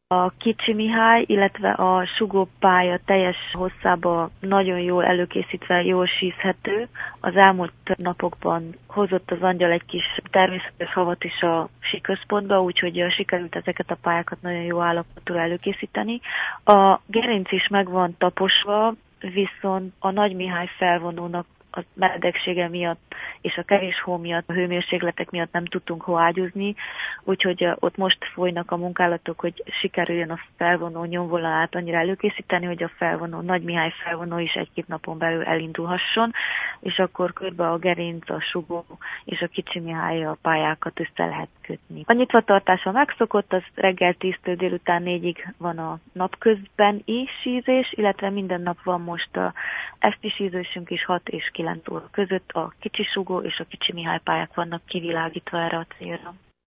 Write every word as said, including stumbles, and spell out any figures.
A Kicsi Mihály, illetve a Sugó pálya teljes hosszába nagyon jól előkészítve, jól sízhető. Az elmúlt napokban hozott az angyal egy kis természetes havat is a síközpontba, úgyhogy sikerült ezeket a pályákat nagyon jó állapotúra előkészíteni. A gerinc is meg van taposva, viszont a Nagy Mihály felvonónak a meredeksége miatt és a kevés hó miatt, a hőmérsékletek miatt nem tudtunk hóágyúzni, úgyhogy ott most folynak a munkálatok, hogy sikerüljön a felvonó nyomvonalát annyira előkészíteni, hogy a felvonó, Nagy Mihály felvonó is egy-két napon belül elindulhasson, és akkor körbe a gerinc, a Sugó és a Kicsi Mihály a pályákat össze lehet kötni. A nyitvatartása megszokott, az reggel tíztől délután négyig van a napközben is sízés, illetve minden nap van most a esti sízésünk is hat és kilenc óra között. A Kicsi Sugó és a Kicsi Mihály pályák vannak kivilágítva erre a célra.